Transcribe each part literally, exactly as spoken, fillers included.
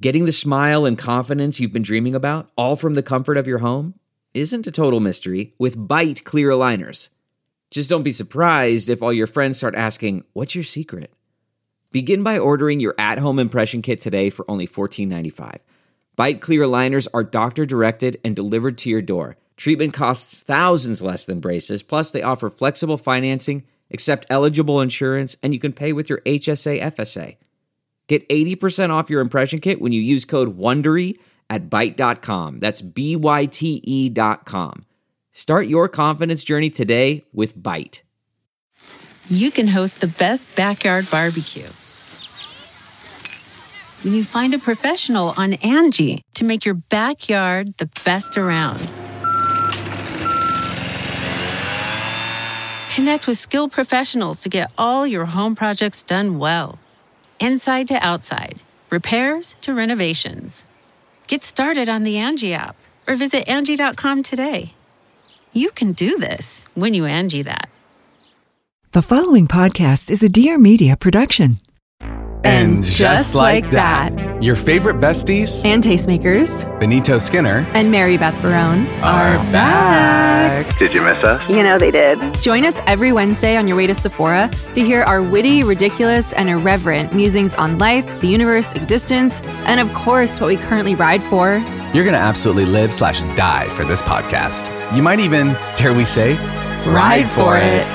Getting the smile and confidence you've been dreaming about, all from the comfort of your home, isn't a total mystery with Byte clear aligners. Just don't be surprised if all your friends start asking, "What's your secret?" Begin by ordering your at-home impression kit today for only fourteen ninety-five. Byte clear aligners are doctor-directed and delivered to your door. Treatment costs thousands less than braces, plus they offer flexible financing, accept eligible insurance, and you can pay with your H S A F S A. Get eighty percent off your impression kit when you use code WONDERY at byte dot com. That's B Y T E dot com. Start your confidence journey today with Byte. You can host the best backyard barbecue when you find a professional on Angie to make your backyard the best around. Connect with skilled professionals to get all your home projects done well. Inside to outside, repairs to renovations. Get started on the Angie app or visit Angie dot com today. You can do this when you Angie that. The following podcast is a Dear Media production. And just like that, your favorite besties and tastemakers, Benito Skinner and Mary Beth Barone, are back. Did you miss us? You know they did. Join us every Wednesday on your way to Sephora to hear our witty, ridiculous, and irreverent musings on life, the universe, existence, and of course, what we currently ride for. You're going to absolutely live slash die for this podcast. You might even, dare we say, ride for it.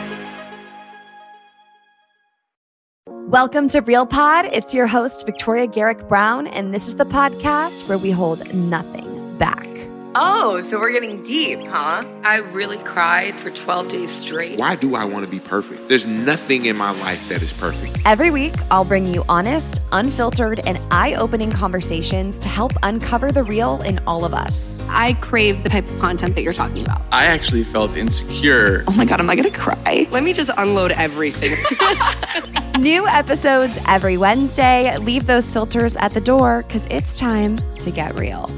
Welcome to Real Pod. It's your host, Victoria Garrick Brown, and this is the podcast where we hold nothing back. Oh, so we're getting deep, huh? I really cried for twelve days straight. Why do I want to be perfect? There's nothing in my life that is perfect. Every week, I'll bring you honest, unfiltered, and eye-opening conversations to help uncover the real in all of us. I crave the type of content that you're talking about. I actually felt insecure. Oh my God, am I going to cry? Let me just unload everything. New episodes every Wednesday. Leave those filters at the door because it's time to get real.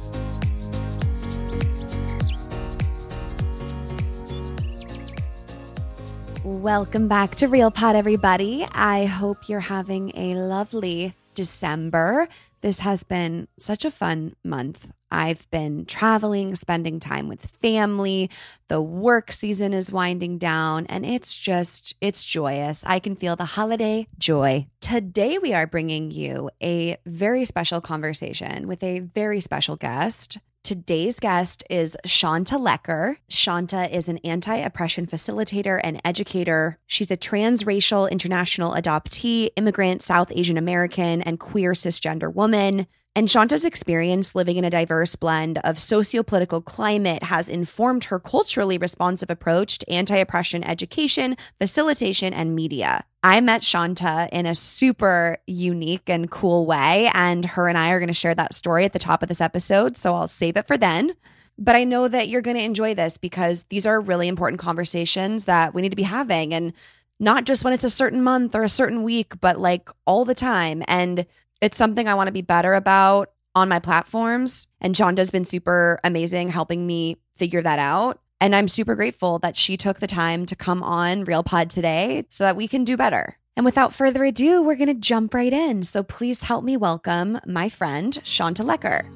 Welcome back to Real Pod, everybody. I hope you're having a lovely December. This has been such a fun month. I've been traveling, spending time with family. The work season is winding down, and it's just, it's joyous. I can feel the holiday joy. Today, we are bringing you a very special conversation with a very special guest. Today's guest is Shanta Lecker. Shanta is an anti-oppression facilitator and educator. She's a transracial international adoptee, immigrant, South Asian American, and queer cisgender woman. And Shanta's experience living in a diverse blend of socio-political climate has informed her culturally responsive approach to anti-oppression education, facilitation, and media. I met Shanta in a super unique and cool way, and her and I are going to share that story at the top of this episode, so I'll save it for then. But I know that you're going to enjoy this because these are really important conversations that we need to be having, and not just when it's a certain month or a certain week, but like all the time. And it's something I want to be better about on my platforms. And Shanta's been super amazing helping me figure that out. And I'm super grateful that she took the time to come on Real Pod today so that we can do better. And without further ado, we're going to jump right in. So please help me welcome my friend, Shanta Lecker.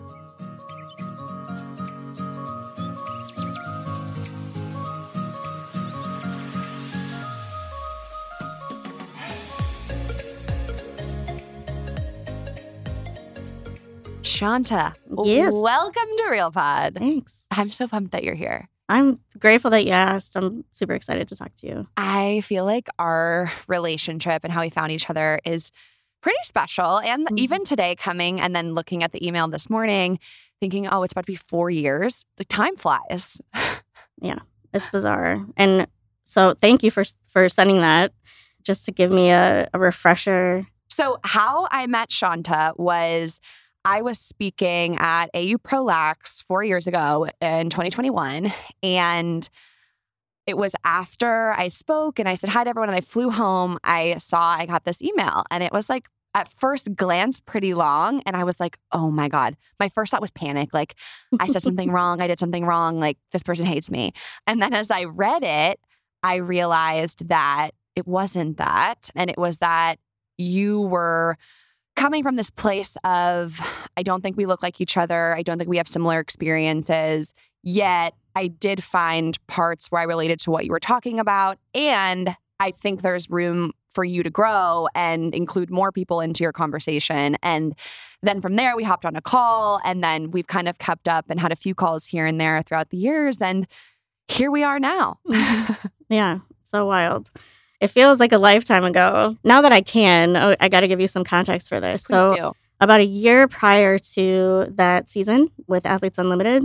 Shanta, yes. Welcome to Real Pod. Thanks. I'm so pumped that you're here. I'm grateful that you asked. I'm super excited to talk to you. I feel like our relationship and how we found each other is pretty special. And mm-hmm. even today coming and then looking at the email this morning, thinking, oh, it's about to be four years. The time flies. Yeah, it's bizarre. And so thank you for for sending that just to give me a, a refresher. So how I met Shanta was I was speaking at A U ProLax four years ago in twenty twenty-one, and it was after I spoke and I said hi to everyone and I flew home. I saw I got this email, and it was like at first glance pretty long, and I was like, oh my God. My first thought was panic. Like, I said something wrong. I did something wrong. Like, this person hates me. And then as I read it, I realized that it wasn't that, and it was that you were coming from this place of, I don't think we look like each other. I don't think we have similar experiences. Yet I did find parts where I related to what you were talking about. And I think there's room for you to grow and include more people into your conversation. And then from there, we hopped on a call, and then we've kind of kept up and had a few calls here and there throughout the years. And here we are now. Yeah, so wild. It feels like a lifetime ago. Now that I can, oh, I got to give you some context for this. Please so do. About a year prior to that season with Athletes Unlimited,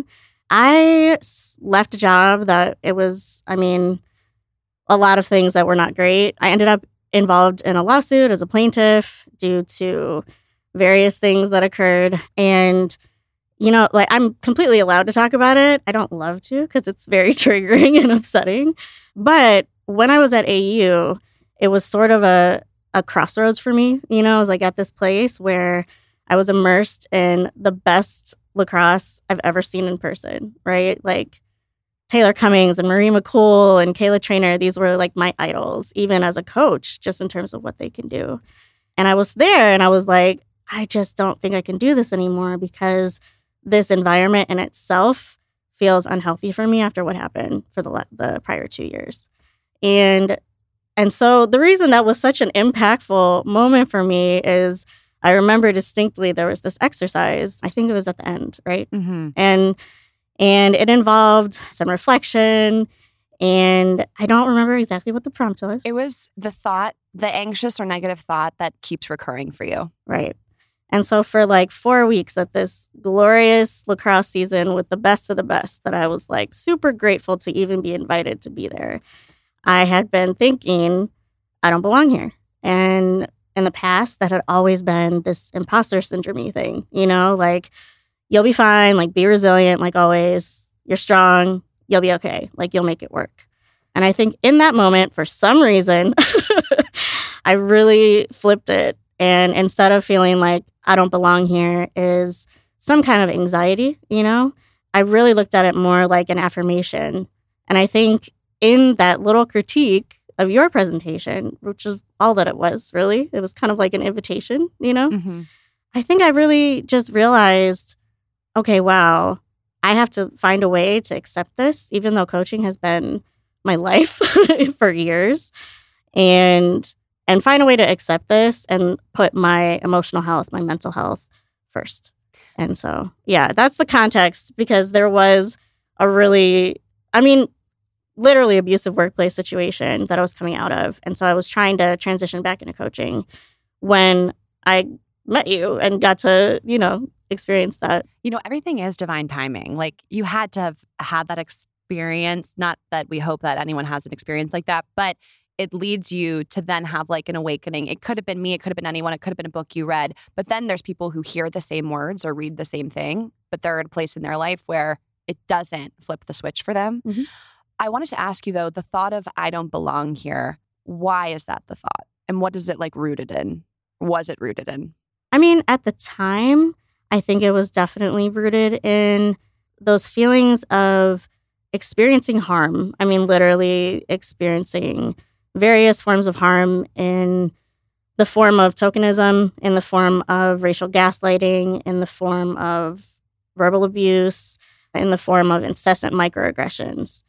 I left a job that it was, I mean, a lot of things that were not great. I ended up involved in a lawsuit as a plaintiff due to various things that occurred. And, you know, like I'm completely allowed to talk about it. I don't love to because it's very triggering and upsetting. But when I was at A U, it was sort of a, a crossroads for me. You know, I was like at this place where I was immersed in the best lacrosse I've ever seen in person, right? Like Taylor Cummings and Marie McCool and Kayla Trainer, these were like my idols, even as a coach, just in terms of what they can do. And I was there and I was like, I just don't think I can do this anymore because this environment in itself feels unhealthy for me after what happened for the the prior two years. And and so the reason that was such an impactful moment for me is I remember distinctly there was this exercise. I think it was at the end, right? Mm-hmm. And and it involved some reflection. And I don't remember exactly what the prompt was. It was the thought, the anxious or negative thought that keeps recurring for you. Right. And so for like four weeks at this glorious lacrosse season with the best of the best that I was like super grateful to even be invited to be there, I had been thinking, I don't belong here. And in the past, that had always been this imposter syndrome thing, you know, like you'll be fine, like be resilient, like always, you're strong, you'll be okay, like you'll make it work. And I think in that moment, for some reason, I really flipped it. And instead of feeling like I don't belong here is some kind of anxiety, you know, I really looked at it more like an affirmation. And I think in that little critique of your presentation, which is all that it was, really, it was kind of like an invitation, you know, Mm-hmm. I think I really just realized, okay, wow, I have to find a way to accept this, even though coaching has been my life for years, and and find a way to accept this and put my emotional health, my mental health first. And so, yeah, that's the context, because there was a really, I mean, literally abusive workplace situation that I was coming out of. And so I was trying to transition back into coaching when I met you and got to, you know, experience that. You know, everything is divine timing. Like you had to have had that experience. Not that we hope that anyone has an experience like that, but it leads you to then have like an awakening. It could have been me. It could have been anyone. It could have been a book you read. But then there's people who hear the same words or read the same thing, but they're at a place in their life where it doesn't flip the switch for them. Mm-hmm. I wanted to ask you, though, the thought of I don't belong here, why is that the thought? And what is it like rooted in? Was it rooted in? I mean, at the time, I think it was definitely rooted in those feelings of experiencing harm. I mean, literally experiencing various forms of harm in the form of tokenism, in the form of racial gaslighting, in the form of verbal abuse, in the form of incessant microaggressions.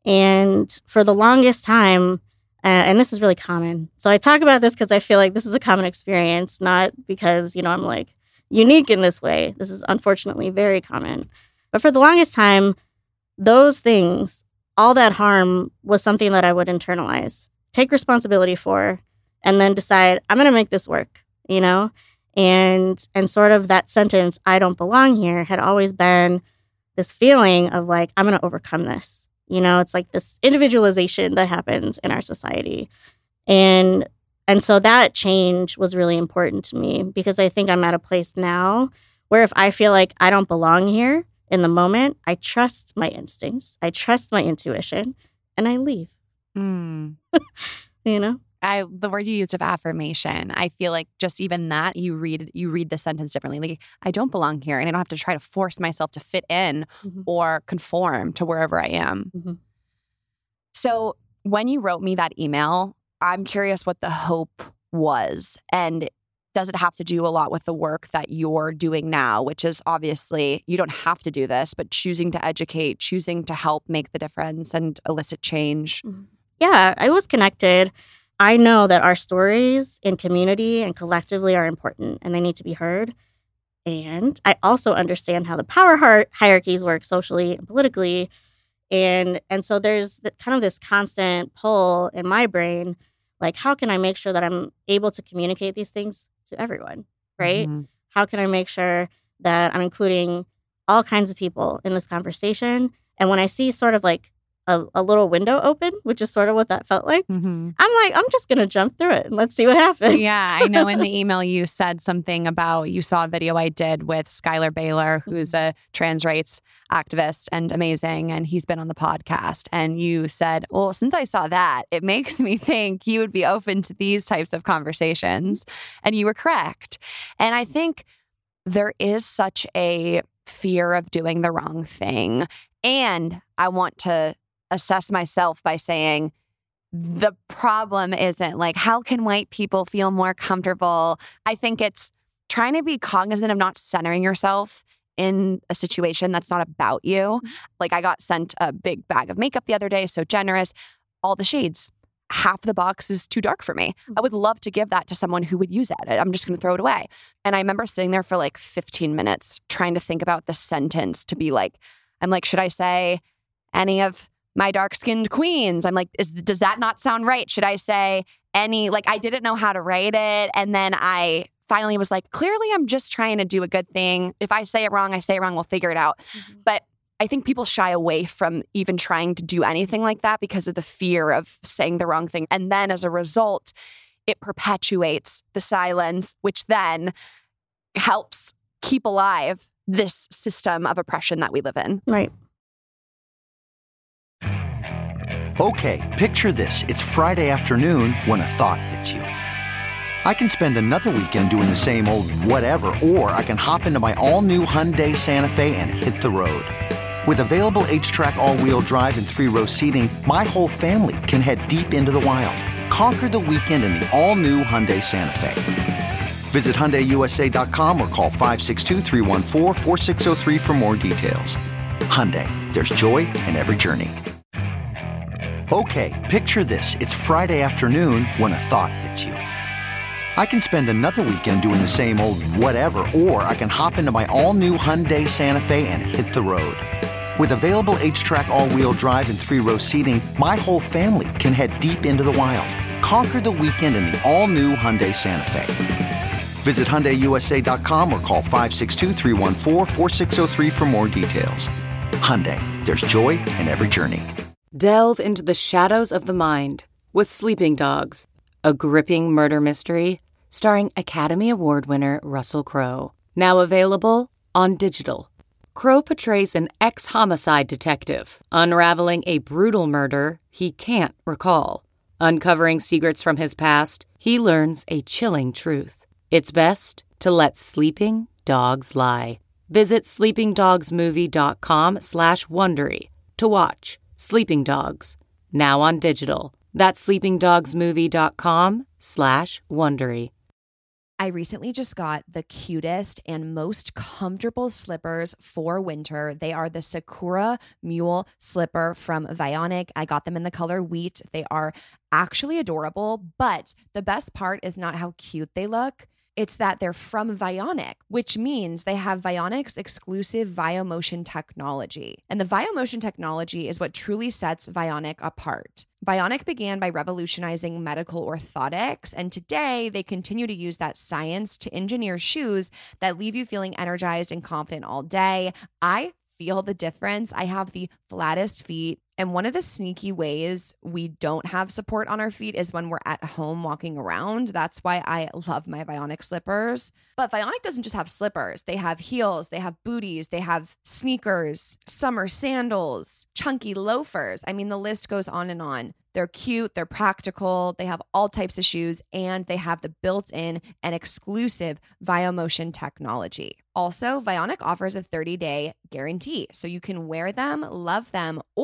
And for the longest time, uh, and this is really common. So I talk about this because I feel like this is a common experience, not because, you know, I'm like unique in this way. This is unfortunately very common. But for the longest time, those things, all that harm was something that I would internalize, take responsibility for, and then decide, I'm going to make this work, you know? And and sort of that sentence, I don't belong here, had always been this feeling of like, I'm going to overcome this. You know, it's like this individualization that happens in our society. And and so that change was really important to me, because I think I'm at a place now where if I feel like I don't belong here in the moment, I trust my instincts, I trust my intuition, and I leave. Mm. You know? I the word you used of affirmation, I feel like just even that, you read you read the sentence differently. Like, I don't belong here, and I don't have to try to force myself to fit in Mm-hmm. or conform to wherever I am. Mm-hmm. So when you wrote me that email, I'm curious what the hope was. And does it have to do a lot with the work that you're doing now, which is obviously you don't have to do this, but choosing to educate, choosing to help make the difference and elicit change? Yeah, I was connected. I know that our stories in community and collectively are important and they need to be heard. And I also understand how the power hi- hierarchies work socially and politically. And and so there's the, kind of this constant pull in my brain, like, how can I make sure that I'm able to communicate these things to everyone, right? Mm-hmm. How can I make sure that I'm including all kinds of people in this conversation? And when I see sort of like A, a little window open, which is sort of what that felt like. Mm-hmm. I'm like, I'm just going to jump through it and let's see what happens. Yeah, I know in the email you said something about, you saw a video I did with Skylar Baylor, who's a trans rights activist and amazing, and he's been on the podcast. And you said, well, since I saw that, it makes me think you would be open to these types of conversations. And you were correct. And I think there is such a fear of doing the wrong thing. And I want to assess myself by saying the problem isn't like, how can white people feel more comfortable? I think it's trying to be cognizant of not centering yourself in a situation that's not about you. Mm-hmm. Like I got sent a big bag of makeup the other day, so generous, all the shades. Half the box is too dark for me. Mm-hmm. I would love to give that to someone who would use it. I'm just going to throw it away. And I remember sitting there for like fifteen minutes trying to think about the sentence to be like, I'm like, should I say any of my dark-skinned queens? I'm like, is, does that not sound right? Should I say any, like, I didn't know how to write it. And then I finally was like, clearly I'm just trying to do a good thing. If I say it wrong, I say it wrong. We'll figure it out. Mm-hmm. But I think people shy away from even trying to do anything like that because of the fear of saying the wrong thing. And then as a result, it perpetuates the silence, which then helps keep alive this system of oppression that we live in. Right. Okay, picture this. It's Friday afternoon when a thought hits you. I can spend another weekend doing the same old whatever, or I can hop into my all-new Hyundai Santa Fe and hit the road. With available H-Track all-wheel drive and three-row seating, my whole family can head deep into the wild. Conquer the weekend in the all-new Hyundai Santa Fe. Visit Hyundai U S A dot com or call five six two, three one four, four six zero three for more details. Hyundai, there's joy in every journey. Okay, picture this. It's Friday afternoon when a thought hits you. I can spend another weekend doing the same old whatever, or I can hop into my all-new Hyundai Santa Fe and hit the road. With available H-Track all-wheel drive and three-row seating, my whole family can head deep into the wild. Conquer the weekend in the all-new Hyundai Santa Fe. Visit Hyundai U S A dot com or call five six two, three one four, four six zero three for more details. Hyundai, there's joy in every journey. Delve into the shadows of the mind with Sleeping Dogs, a gripping murder mystery starring Academy Award winner Russell Crowe. Now available on digital. Crowe portrays an ex-homicide detective unraveling a brutal murder he can't recall. Uncovering secrets from his past, he learns a chilling truth. It's best to let sleeping dogs lie. Visit sleepingdogsmovie.com slash Wondery to watch Sleeping Dogs, now on digital. That's sleepingdogsmovie.com slash Wondery. I recently just got the cutest and most comfortable slippers for winter. They are the Sakura Mule slipper from Vionic. I got them in the color wheat. They are actually adorable, but the best part is not how cute they look. It's that they're from Vionic, which means they have Vionic's exclusive VioMotion technology. And the VioMotion technology is what truly sets Vionic apart. Vionic began by revolutionizing medical orthotics, and today they continue to use that science to engineer shoes that leave you feeling energized and confident all day. I feel the difference. I have the flattest feet. And one of the sneaky ways we don't have support on our feet is when we're at home walking around. That's why I love my Vionic slippers. But Vionic doesn't just have slippers. They have heels, they have booties, they have sneakers, summer sandals, chunky loafers. I mean, the list goes on and on. They're cute, they're practical, they have all types of shoes, and they have the built-in and exclusive VioMotion technology. Also, Vionic offers a thirty-day guarantee, so you can wear them, love them, or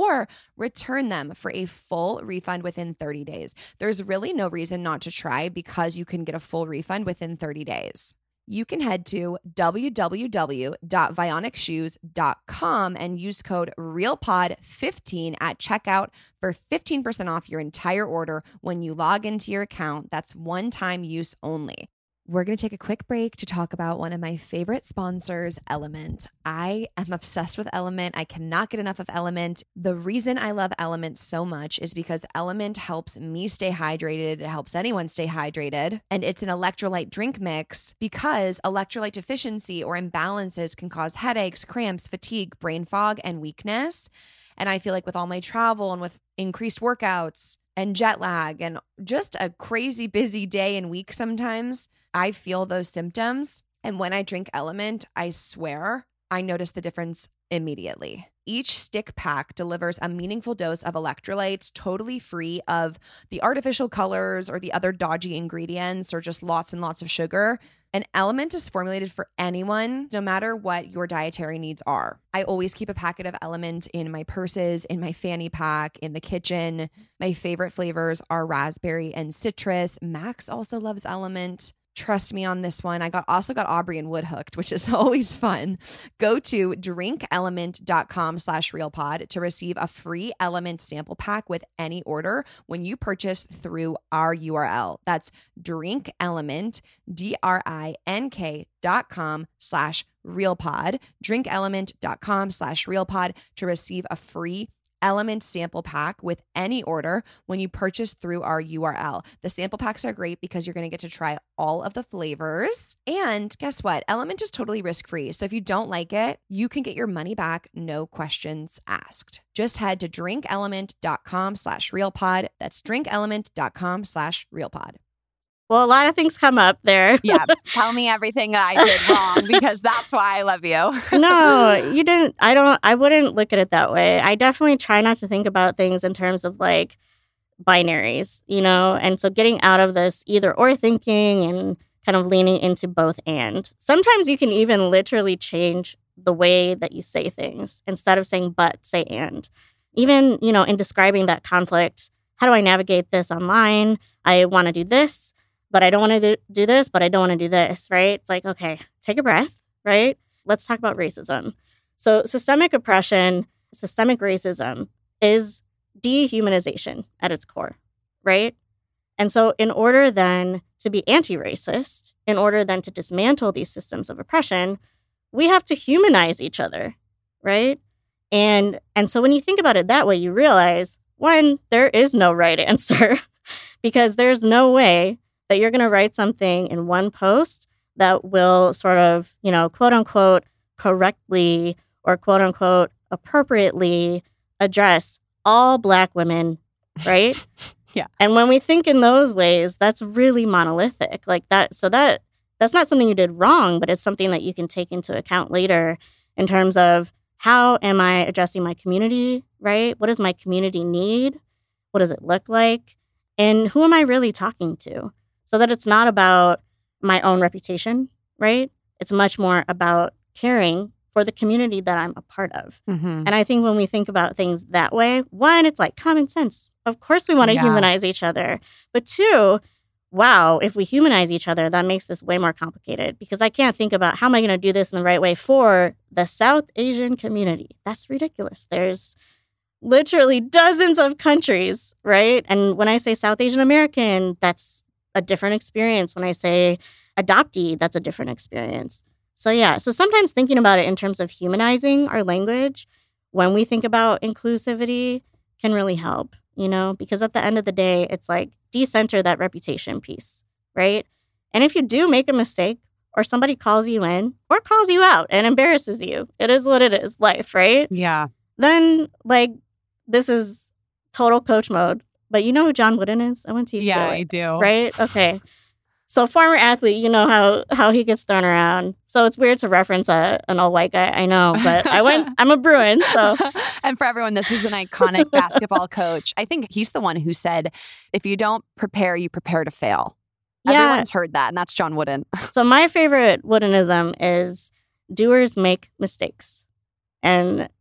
return them for a full refund within thirty days. There's really no reason not to try because you can get a full refund within thirty days. You can head to w w w dot vionic shoes dot com and use code real pod fifteen at checkout for fifteen percent off your entire order when you log into your account. That's one-time use only. We're going to take a quick break to talk about one of my favorite sponsors, Element. I am obsessed with Element. I cannot get enough of Element. The reason I love Element so much is because Element helps me stay hydrated. It helps anyone stay hydrated. And it's an electrolyte drink mix because electrolyte deficiency or imbalances can cause headaches, cramps, fatigue, brain fog, and weakness. And I feel like with all my travel and with increased workouts and jet lag and just a crazy busy day and week sometimes, I feel those symptoms. And when I drink Element, I swear I notice the difference immediately. Each stick pack delivers a meaningful dose of electrolytes, totally free of the artificial colors or the other dodgy ingredients or just lots and lots of sugar. An Element is formulated for anyone, no matter what your dietary needs are. I always keep a packet of Element in my purses, in my fanny pack, in the kitchen. My favorite flavors are raspberry and citrus. Max also loves Element. Trust me on this one. I got also got Aubrey and Wood hooked, which is always fun. Go to drinkelement.com slash realpod to receive a free Element sample pack with any order when you purchase through our U R L. That's drinkelement, D R I N K dot com slash realpod, drinkelement.com slash realpod to receive a free Element sample pack with any order when you purchase through our U R L. The sample packs are great because you're going to get to try all of the flavors. And guess what? Element is totally risk-free. So if you don't like it, you can get your money back, no questions asked. Just head to drinkelement.com slash realpod. That's drinkelement.com slash realpod. Well, a lot of things come up there. Yeah. Tell me everything I did wrong because that's why I love you. No, you didn't. I don't, I wouldn't look at it that way. I definitely try not to think about things in terms of like binaries, you know? And so getting out of this either or thinking and kind of leaning into both and. Sometimes you can even literally change the way that you say things. Instead of saying but, say and. Even, you know, in describing that conflict, how do I navigate this online? I want to do this, but I don't want to do this, but I don't want to do this, right? It's like, okay, take a breath, right? Let's talk about racism. So systemic oppression, systemic racism is dehumanization at its core, right? And so in order then to be anti-racist, in order then to dismantle these systems of oppression, we have to humanize each other, right? And and so when you think about it that way, you realize, one, there is no right answer because there's no way that you're going to write something in one post that will sort of, you know, quote unquote, correctly or quote unquote, appropriately address all Black women, right? Yeah. And when we think in those ways, that's really monolithic like that. So that that's not something you did wrong, but it's something that you can take into account later in terms of how am I addressing my community, right? What does my community need? What does it look like? And who am I really talking to? So that it's not about my own reputation, right? It's much more about caring for the community that I'm a part of. Mm-hmm. And I think when we think about things that way, one, it's like common sense. Of course we want to Yeah. humanize each other. But two, wow, if we humanize each other, that makes this way more complicated because I can't think about how am I going to do this in the right way for the South Asian community. That's ridiculous. There's literally dozens of countries, right? And when I say South Asian American, that's a different experience. When I say adoptee, that's a different experience. So yeah, so sometimes thinking about it in terms of humanizing our language when we think about inclusivity can really help, you know, because at the end of the day, it's like decenter that reputation piece, right? And if you do make a mistake or somebody calls you in or calls you out and embarrasses you, it is what it is, life, right? Yeah. Then like this is total coach mode. But you know who John Wooden is? I went to U C L A. Yeah, I do. Right? Okay. So former athlete, you know how how he gets thrown around. So it's weird to reference a an all white guy. I know, but I went. I'm a Bruin, so. And for everyone, this is an iconic basketball coach. I think he's the one who said, "If you don't prepare, you prepare to fail." Yeah. Everyone's heard that, and that's John Wooden. So my favorite Woodenism is doers make mistakes, and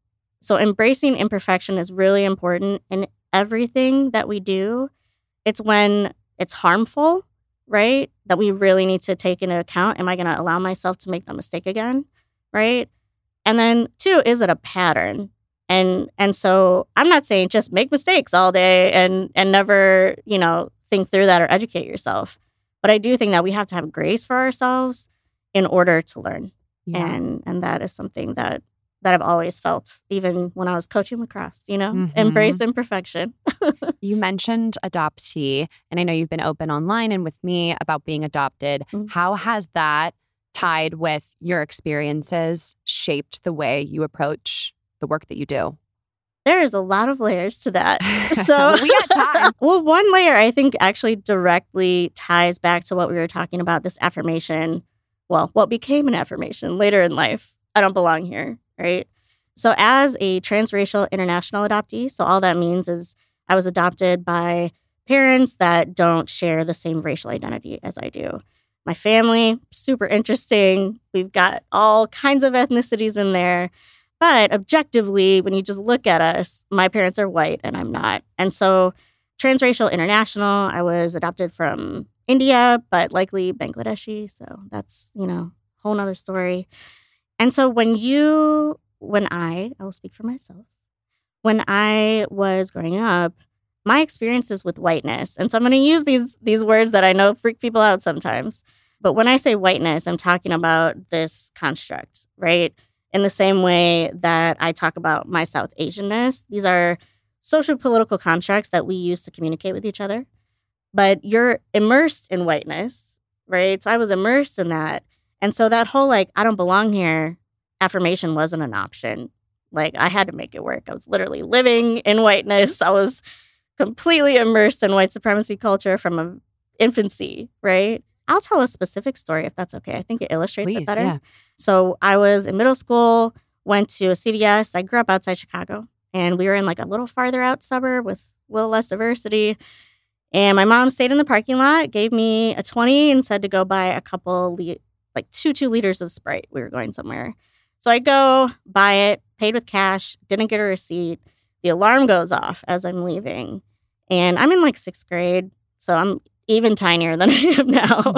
So embracing imperfection is really important in everything that we do. It's when it's harmful, right, that we really need to take into account. Am I going to allow myself to make that mistake again, right? And then two, is it a pattern? And and so I'm not saying just make mistakes all day and and never, you know, think through that or educate yourself. But I do think that we have to have grace for ourselves in order to learn. Yeah. And and that is something that that I've always felt, even when I was coaching lacrosse, you know, mm-hmm. embrace imperfection. You mentioned adoptee, and I know you've been open online and with me about being adopted. Mm-hmm. How has that tied with your experiences shaped the way you approach the work that you do? There's a lot of layers to that. So we got time. Well, one layer I think actually directly ties back to what we were talking about, this affirmation. Well, what became an affirmation later in life. I don't belong here, right? So as a transracial international adoptee, so all that means is I was adopted by parents that don't share the same racial identity as I do. My family, super interesting. We've got all kinds of ethnicities in there. But objectively, when you just look at us, my parents are white and I'm not. And so transracial international, I was adopted from India, but likely Bangladeshi. So that's, you know, a whole nother story. And so when you, when I, I will speak for myself, when I was growing up, my experiences with whiteness, and so I'm going to use these these words that I know freak people out sometimes, but when I say whiteness, I'm talking about this construct, right? In the same way that I talk about my South Asianness, these are social political constructs that we use to communicate with each other. But you're immersed in whiteness, right? So I was immersed in that. And so that whole, like, I don't belong here affirmation wasn't an option. Like, I had to make it work. I was literally living in whiteness. I was completely immersed in white supremacy culture from a infancy, right? I'll tell a specific story if that's okay. I think it illustrates Please, it better. Yeah. So I was in middle school, went to a C V S. I grew up outside Chicago, and we were in like a little farther out suburb with a little less diversity. And my mom stayed in the parking lot, gave me a twenty and said to go buy a couple, li- like two, two liters of Sprite. We were going somewhere. So I go buy it, paid with cash, didn't get a receipt. The alarm goes off as I'm leaving. And I'm in like sixth grade, so I'm even tinier than I am now.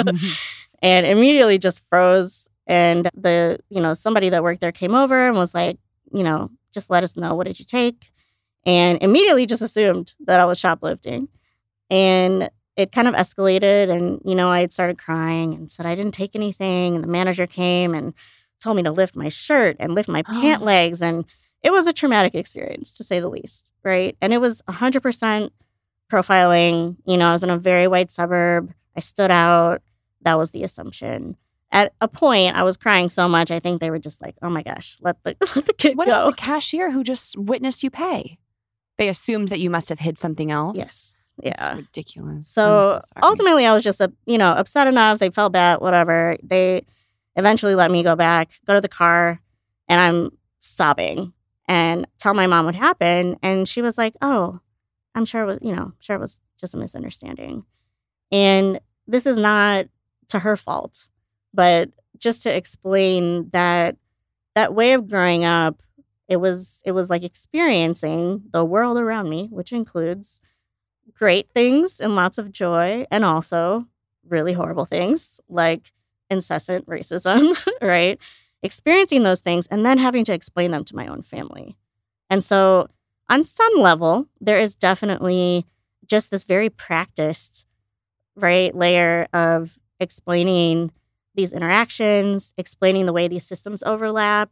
And immediately just froze. And the, you know, somebody that worked there came over and was like, you know, just let us know, what did you take? And immediately just assumed that I was shoplifting. And it kind of escalated. And, you know, I had started crying and said I didn't take anything. And the manager came and told me to lift my shirt and lift my pant legs. And it was a traumatic experience, to say the least, right? And it was one hundred percent profiling. You know, I was in a very white suburb. I stood out. That was the assumption. At a point, I was crying so much, I think they were just like, oh my gosh, let the, let the kid what go. What about the cashier who just witnessed you pay? They assumed that you must have hid something else? Yes. Yeah. It's ridiculous. So, so ultimately, I was just, uh, you know, upset enough. They felt bad, whatever. They eventually let me go back, go to the car, and I'm sobbing and tell my mom what happened. And she was like, oh, I'm sure it was, you know, sure it was just a misunderstanding. And this is not to her fault, but just to explain that that way of growing up, it was it was like experiencing the world around me, which includes great things and lots of joy, and also really horrible things like incessant racism, right? Experiencing those things and then having to explain them to my own family. And so on some level, there is definitely just this very practiced, right, layer of explaining these interactions, explaining the way these systems overlap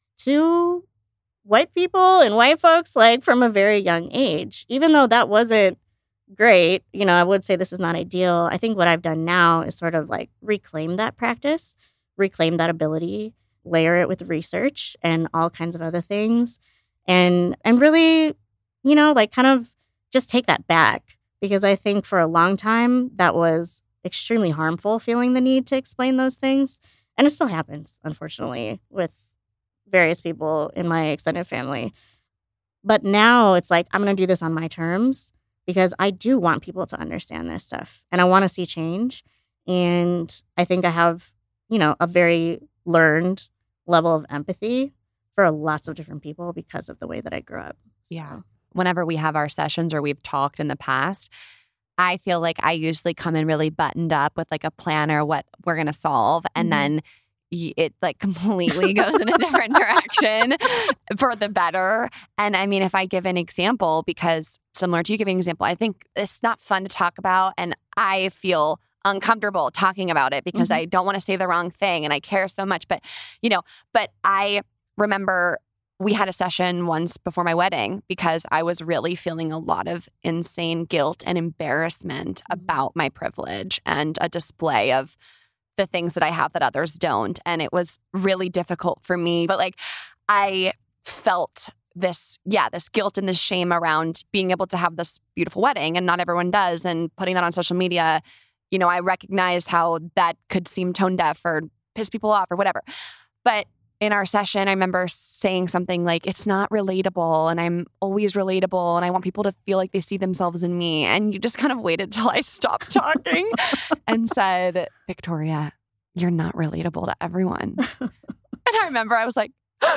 to white people and white folks, like from a very young age. Even though that wasn't great, you know, I would say this is not ideal. I think what I've done now is sort of like reclaim that practice, reclaim that ability, layer it with research and all kinds of other things. And and really, you know, like kind of just take that back, because I think for a long time that was extremely harmful, feeling the need to explain those things. And it still happens, unfortunately, with various people in my extended family. But now it's like, I'm going to do this on my terms, because I do want people to understand this stuff and I want to see change. And I think I have, you know, a very learned level of empathy for lots of different people because of the way that I grew up. So. Yeah. Whenever we have our sessions or we've talked in the past, I feel like I usually come in really buttoned up with like a plan or what we're going to solve. And mm-hmm. then it like completely goes in a different direction for the better. And I mean, if I give an example, because similar to you giving an example, I think it's not fun to talk about. And I feel uncomfortable talking about it because mm-hmm. I don't want to say the wrong thing and I care so much. But, you know, but I remember we had a session once before my wedding because I was really feeling a lot of insane guilt and embarrassment about my privilege and a display of the things that I have that others don't. And it was really difficult for me. But like, I felt this, yeah, this guilt and this shame around being able to have this beautiful wedding, and not everyone does. And putting that on social media, you know, I recognize how that could seem tone deaf or piss people off or whatever. But in our session, I remember saying something like, it's not relatable and I'm always relatable and I want people to feel like they see themselves in me. And you just kind of waited till I stopped talking and said, Victoria, you're not relatable to everyone. And I remember I was like,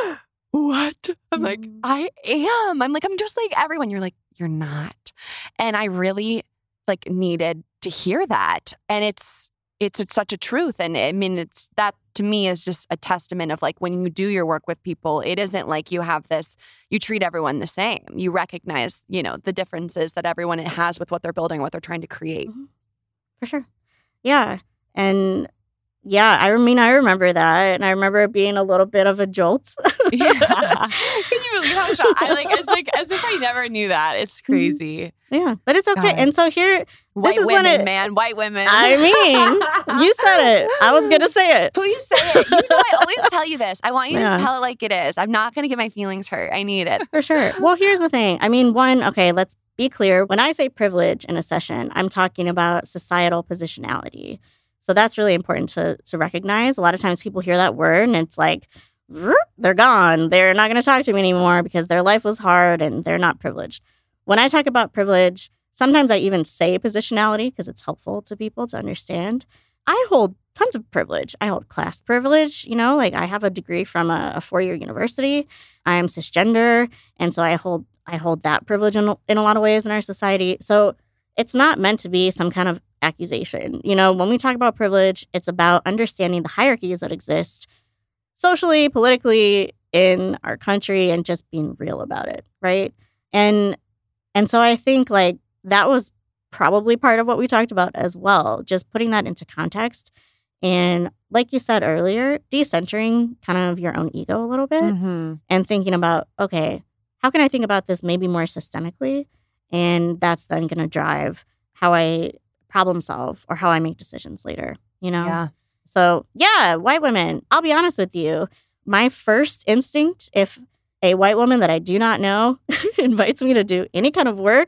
what? I'm like, I am. I'm like, I'm just like everyone. You're like, you're not. And I really like needed to hear that. And it's, It's, it's such a truth. And I mean, it's that to me is just a testament of like when you do your work with people, it isn't like you have this, you treat everyone the same. You recognize, you know, the differences that everyone has with what they're building, what they're trying to create. Mm-hmm. For sure. Yeah. And yeah, I mean, I remember that. And I remember it being a little bit of a jolt. Yeah. Can you believe how shocked? I like, it's like as if I never knew that. It's crazy. Yeah. But it's okay. God. And so here, white this is women, when it, man, white women. I mean, you said it. I was going to say it. Please say it. You know, I always tell you this. I want you Yeah. to tell it like it is. I'm not going to get my feelings hurt. I need it. For sure. Well, here's the thing. I mean, one, okay, let's be clear. When I say privilege in a session, I'm talking about societal positionality. So that's really important to to recognize. A lot of times people hear that word and it's like, they're gone. They're not going to talk to me anymore because their life was hard and they're not privileged. When I talk about privilege, sometimes I even say positionality because it's helpful to people to understand. I hold tons of privilege. I hold class privilege. You know, like I have a degree from a, a four-year university. I am cisgender. And so I hold I hold that privilege in, in a lot of ways in our society. So it's not meant to be some kind of accusation. You know, when we talk about privilege, it's about understanding the hierarchies that exist socially, politically in our country and just being real about it, right? And and so I think like that was probably part of what we talked about as well, just putting that into context. And like you said earlier, decentering kind of your own ego a little bit Mm-hmm. and thinking about, okay, how can I think about this maybe more systemically? And that's then going to drive how I problem solve or how I make decisions later, you know? Yeah. So, yeah, white women, I'll be honest with you. My first instinct, if a white woman that I do not know invites me to do any kind of work,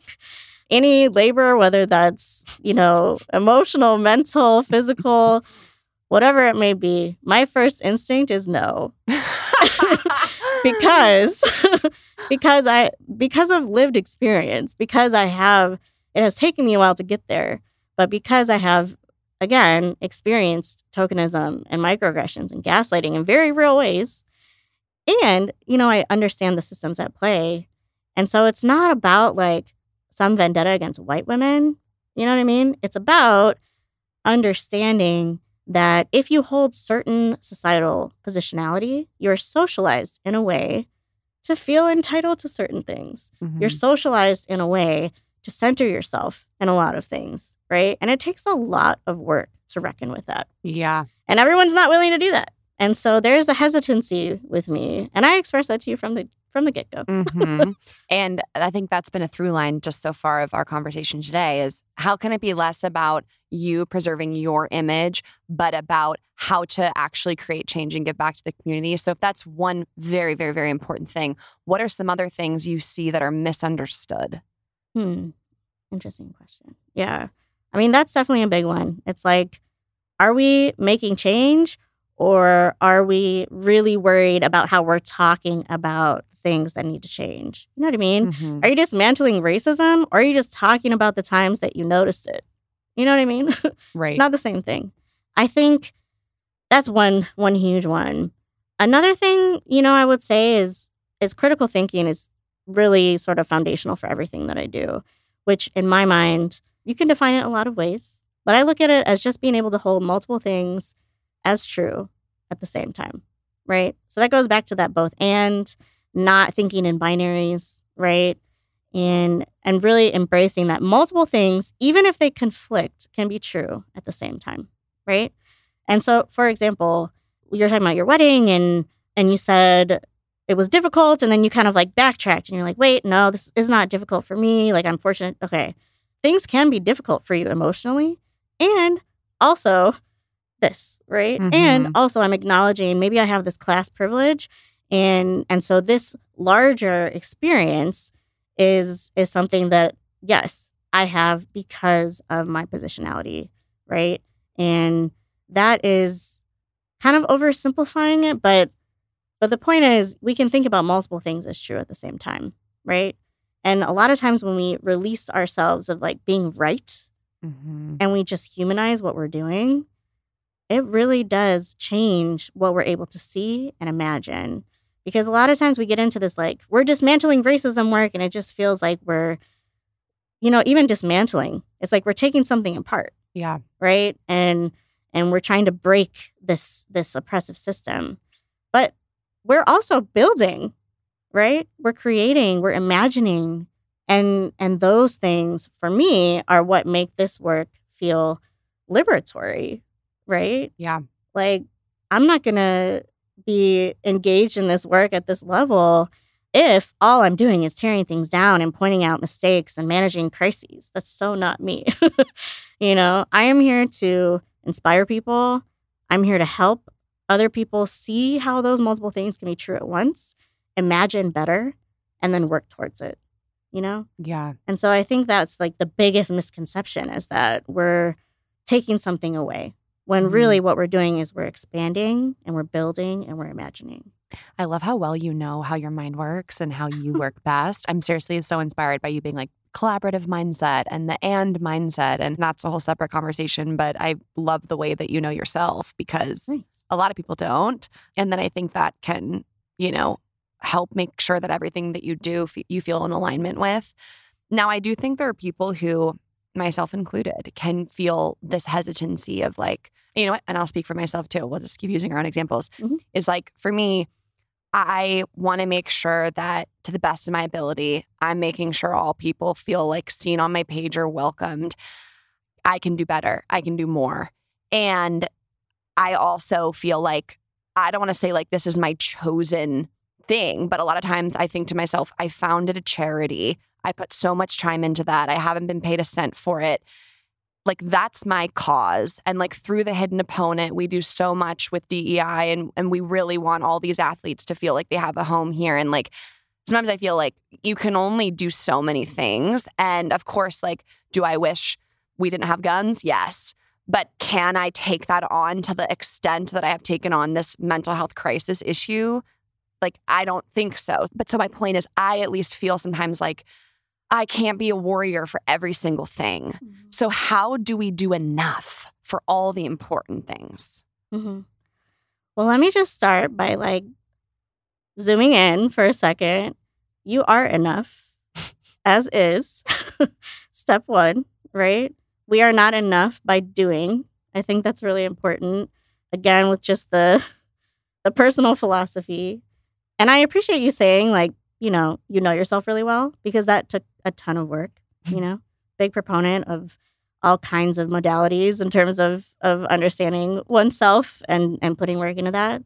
any labor, whether that's, you know, emotional, mental, physical, whatever it may be, my first instinct is no. because because I because of lived experience, because I have it has taken me a while to get there, but because I have again experienced tokenism and microaggressions and gaslighting in very real ways, and you know, I understand the systems at play. And so it's not about like some vendetta against white women, you know what I mean? It's about understanding that if you hold certain societal positionality, you're socialized in a way to feel entitled to certain things. Mm-hmm. You're socialized in a way to center yourself in a lot of things, right? And it takes a lot of work to reckon with that. Yeah. And everyone's not willing to do that. And so there's a hesitancy with me. And I express that to you from the from the get-go. Mm-hmm. And I think that's been a through line just so far of our conversation today is how can it be less about you preserving your image, but about how to actually create change and give back to the community. So if that's one very, very, very important thing, what are some other things you see that are misunderstood? Hmm. Interesting question. Yeah. I mean, that's definitely a big one. It's like, are we making change or are we really worried about how we're talking about things that need to change? You know what I mean? Mm-hmm. Are you dismantling racism or are you just talking about the times that you noticed it? You know what I mean? Right. Not the same thing. I think that's one one huge one. Another thing, you know, I would say is is critical thinking is really sort of foundational for everything that I do, which in my mind, you can define it a lot of ways. But I look at it as just being able to hold multiple things as true at the same time, right? So that goes back to that both and, not thinking in binaries, right? And and really embracing that multiple things, even if they conflict, can be true at the same time, right? And so, for example, you're talking about your wedding and and you said it was difficult, and then you kind of like backtracked and you're like, wait, no, this is not difficult for me. Like, I'm fortunate. Okay, things can be difficult for you emotionally. And also this, right? Mm-hmm. And also I'm acknowledging maybe I have this class privilege. And and so this larger experience is is something that, yes, I have because of my positionality, right? And that is kind of oversimplifying it, but but the point is we can think about multiple things as true at the same time, right? And a lot of times when we release ourselves of like being right, mm-hmm. and we just humanize what we're doing, it really does change what we're able to see and imagine. Because a lot of times we get into this, like, we're dismantling racism work, and it just feels like we're, you know, even dismantling. It's like we're taking something apart. Yeah. Right? And and we're trying to break this this oppressive system. But we're also building, right? We're creating, we're imagining. And and those things, for me, are what make this work feel liberatory, right? Yeah. Like, I'm not going to be engaged in this work at this level if all I'm doing is tearing things down and pointing out mistakes and managing crises. That's so not me. You know, I am here to inspire people. I'm here to help other people see how those multiple things can be true at once, imagine better, and then work towards it, you know? Yeah. And so I think that's like the biggest misconception, is that we're taking something away, when really what we're doing is we're expanding and we're building and we're imagining. I love how well you know how your mind works and how you work best. I'm seriously so inspired by you being like collaborative mindset and the and mindset. And that's a whole separate conversation. But I love the way that you know yourself, because Thanks. A lot of people don't. And then I think that can, you know, help make sure that everything that you do, you feel in alignment with. Now, I do think there are people who, myself included, can feel this hesitancy of like, you know what, and I'll speak for myself too. We'll just keep using our own examples. Mm-hmm. Is like, for me, I want to make sure that to the best of my ability, I'm making sure all people feel like seen on my page or welcomed. I can do better. I can do more. And I also feel like, I don't want to say like this is my chosen thing, but a lot of times I think to myself, I founded a charity. I put so much time into that. I haven't been paid a cent for it. Like, that's my cause. And like, through the Hidden Opponent, we do so much with D E I, and, and we really want all these athletes to feel like they have a home here. And like, sometimes I feel like you can only do so many things. And of course, like, do I wish we didn't have guns? Yes. But can I take that on to the extent that I have taken on this mental health crisis issue? Like, I don't think so. But so my point is, I at least feel sometimes like I can't be a warrior for every single thing. Mm-hmm. So how do we do enough for all the important things? Mm-hmm. Well, let me just start by like zooming in for a second. You are enough as is. Step one, right? We are not enough by doing. I think that's really important. Again, with just the the personal philosophy. And I appreciate you saying, like, you know, you know yourself really well, because that took a ton of work, you know, big proponent of all kinds of modalities in terms of of understanding oneself and, and putting work into that.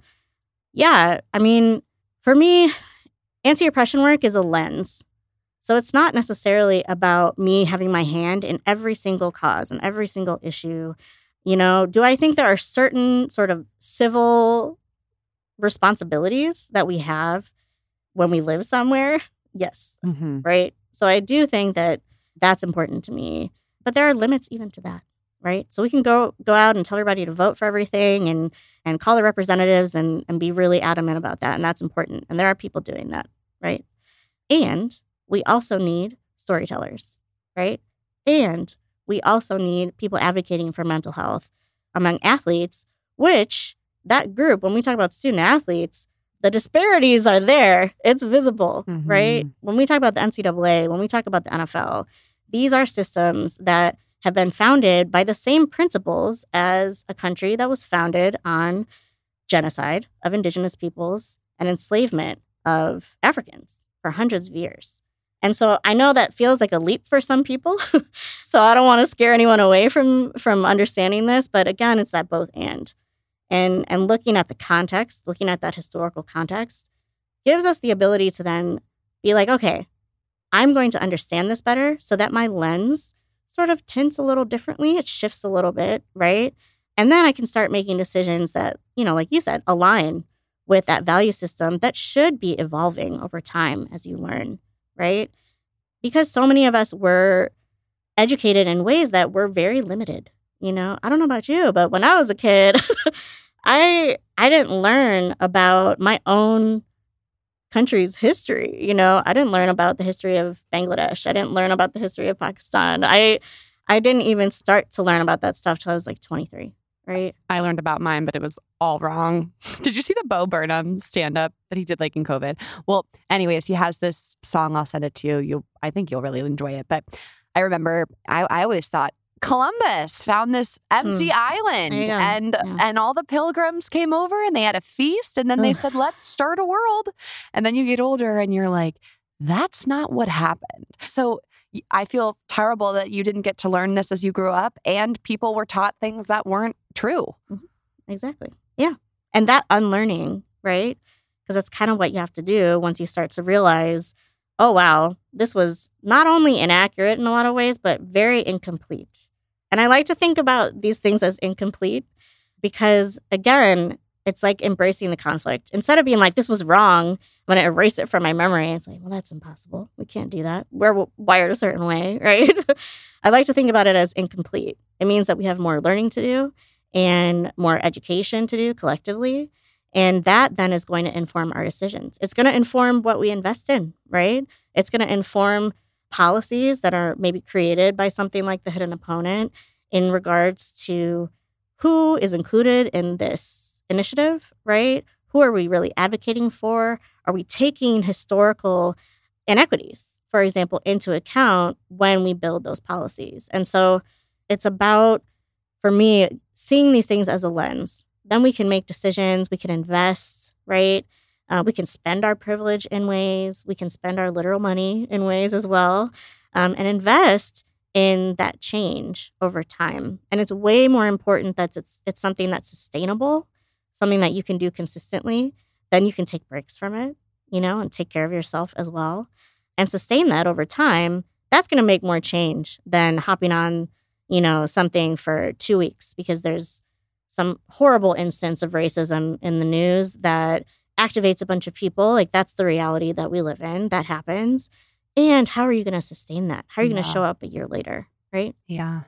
Yeah, I mean, for me, anti-oppression work is a lens. So it's not necessarily about me having my hand in every single cause and every single issue. You know, do I think there are certain sort of civil responsibilities that we have when we live somewhere? Yes. Mm-hmm. Right. So I do think that that's important to me. But there are limits even to that. Right. So we can go go out and tell everybody to vote for everything and and call their representatives and, and be really adamant about that. And that's important. And there are people doing that. Right. And we also need storytellers. Right. And we also need people advocating for mental health among athletes, which that group, when we talk about student athletes, the disparities are there. It's visible, mm-hmm. right? When we talk about the N C double A, when we talk about the N F L, these are systems that have been founded by the same principles as a country that was founded on genocide of indigenous peoples and enslavement of Africans for hundreds of years. And so I know that feels like a leap for some people. So I don't want to scare anyone away from, from understanding this. But again, it's that both and. And and looking at the context, looking at that historical context, gives us the ability to then be like, okay, I'm going to understand this better so that my lens sort of tints a little differently. It shifts a little bit, right? And then I can start making decisions that, you know, like you said, align with that value system that should be evolving over time as you learn, right? Because so many of us were educated in ways that were very limited. You know, I don't know about you, but when I was a kid, I I didn't learn about my own country's history. You know, I didn't learn about the history of Bangladesh. I didn't learn about the history of Pakistan. I I didn't even start to learn about that stuff till I was like twenty-three, right? I learned about mine, but it was all wrong. Did you see the Bo Burnham stand-up that he did like in COVID? Well, anyways, he has this song. I'll send it to you. You, I think you'll really enjoy it. But I remember I, I always thought Columbus found this empty mm. island yeah. and yeah. and all the pilgrims came over and they had a feast and then they said, let's start a world. And then you get older and you're like, that's not what happened. So I feel terrible that you didn't get to learn this as you grew up and people were taught things that weren't true. Mm-hmm. Exactly. Yeah. And that unlearning, right? Because that's kind of what you have to do once you start to realize, oh, wow, this was not only inaccurate in a lot of ways, but very incomplete. And I like to think about these things as incomplete because, again, it's like embracing the conflict. Instead of being like, this was wrong, when I erase it from my memory, it's like, well, that's impossible. We can't do that. We're wired a certain way, right? I like to think about it as incomplete. It means that we have more learning to do and more education to do collectively. And that then is going to inform our decisions. It's going to inform what we invest in, right? It's going to inform policies that are maybe created by something like the Hidden Opponent in regards to who is included in this initiative, right? Who are we really advocating for? Are we taking historical inequities, for example, into account when we build those policies? And so it's about, for me, seeing these things as a lens. Then we can make decisions, we can invest, right? Uh, we can spend our privilege in ways, we can spend our literal money in ways as well, um, and invest in that change over time. And it's way more important that it's it's something that's sustainable, something that you can do consistently. Then you can take breaks from it, you know, and take care of yourself as well. And sustain that over time. That's going to make more change than hopping on, you know, something for two weeks because there's some horrible instance of racism in the news that activates a bunch of people. Like, that's the reality that we live in. That happens. And how are you going to sustain that? How are you yeah. going to show up a year later, right? Yeah.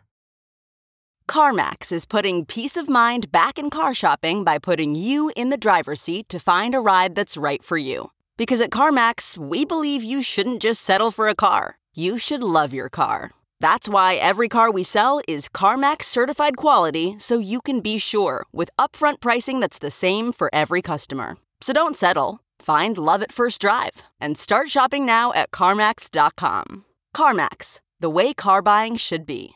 CarMax is putting peace of mind back in car shopping by putting you in the driver's seat to find a ride that's right for you. Because at CarMax, we believe you shouldn't just settle for a car. You should love your car. That's why every car we sell is CarMax certified quality, so you can be sure with upfront pricing that's the same for every customer. So don't settle. Find love at first drive and start shopping now at CarMax dot com. CarMax, the way car buying should be.